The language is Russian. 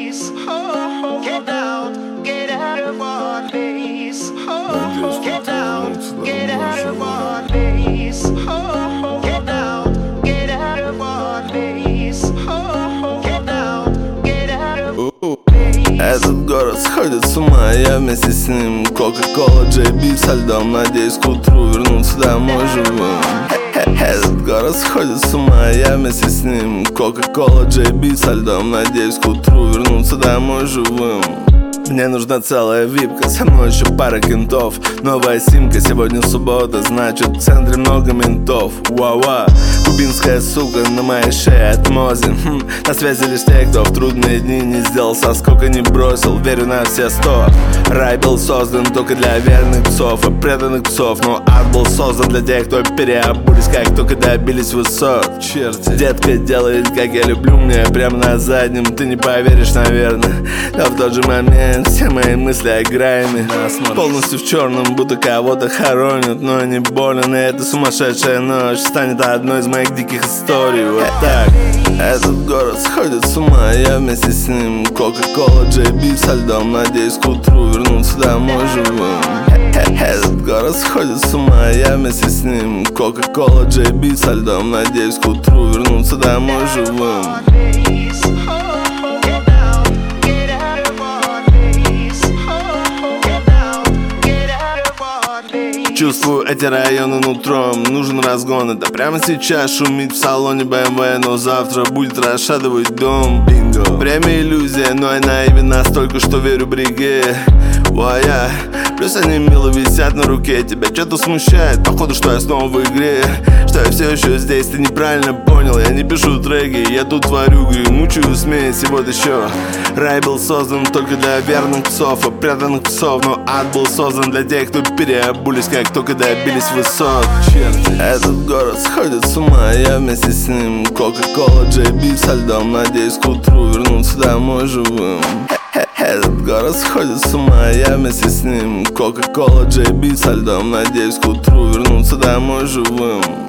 place. Get out of one place. Get out of one place. Get out of one place. Get out of Этот город сходит с ума, я вместе с ним. Кока-кола, JB со льдом. Надеюсь, к утру вернуться домой живым. Этот город сходит с ума, я вместе с ним. Кока-кола, JB со льдом. Надеюсь, к утру вернуться домой живым. Мне нужна целая випка, со мной еще пара кентов. Новая симка, сегодня суббота, значит в центре много ментов. Уа-уа, кубинская сука на моей шее от Мози. На связи лишь те, кто в трудные дни не сделал соскока, не бросил. Верю на все 100. Рай был создан только для верных псов и преданных псов. Но ад был создан для тех, кто переобулись, как только добились высот. Черти, детка делает, как я люблю, мне прямо на заднем. Ты не поверишь, наверное, но в тот же момент все мои мысли о грайме. Полностью в черном, будто кого-то хоронят. Но не болен, и эта сумасшедшая ночь станет одной из моих диких историй. Вот так. Этот город сходит с ума, я вместе с ним. Кока-кола, JB со льдом. Надеюсь, к утру вернуться домой живым. Этот город сходит с ума, я вместе с ним. Кока-кола, JB со льдом. Надеюсь, к утру вернуться домой живым. Чувствую эти районы нутром, нужен разгон. Это прямо сейчас шумит в салоне BMW, но завтра будет расшатывать дом. Бинго. Время иллюзия, но я наивен настолько, что верю бриге. Уая. Плюс они мило висят на руке. Тебя что-то смущает, походу, что я снова в игре. Что я все еще здесь, ты неправильно понял. Я не пишу треки, я тут творю гремучую смесь. И вот еще. Рай был создан только для верных псов и преданных псов. Но ад был создан для тех, кто переобулись, как только добились высот. Этот город сходит с ума, я вместе с ним. Кока-кола, JB со льдом. Надеюсь, к утру вернуться домой живым. Этот город сходит с ума, я вместе с ним. Кока-кола, JB со льдом. Надеюсь, к утру вернуться домой живым.